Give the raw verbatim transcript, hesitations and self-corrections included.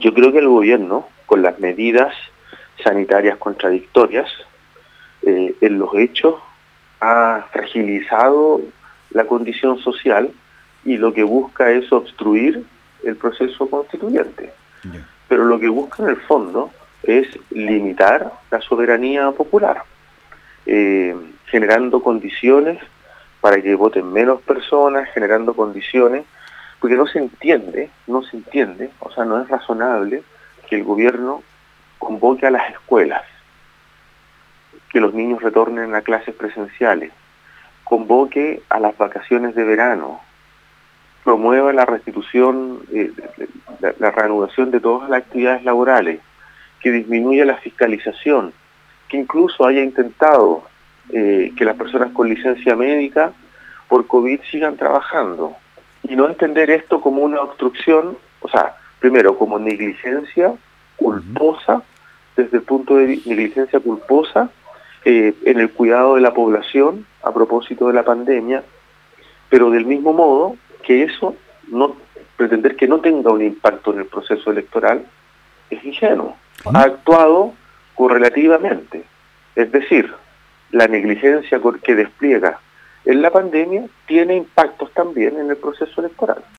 Yo creo que el gobierno, con las medidas sanitarias contradictorias, eh, en los hechos ha fragilizado la condición social y lo que busca es obstruir el proceso constituyente. Yeah. Pero lo que busca en el fondo es limitar la soberanía popular, eh, generando condiciones para que voten menos personas, generando condiciones, porque no se entiende, no se entiende, o sea, no es razonable que el gobierno convoque a las escuelas, que los niños retornen a clases presenciales, convoque a las vacaciones de verano, promueva la restitución, eh, la, la reanudación de todas las actividades laborales, que disminuya la fiscalización, que incluso haya intentado eh, que las personas con licencia médica por COVID sigan trabajando, y no entender esto como una obstrucción, o sea, primero como negligencia culposa, desde el punto de negligencia culposa, eh, en el cuidado de la población a propósito de la pandemia, pero del mismo modo que eso, no pretender que no tenga un impacto en el proceso electoral, es ingenuo. Ha actuado correlativamente, es decir, la negligencia que despliega en la pandemia tiene impactos también en el proceso electoral.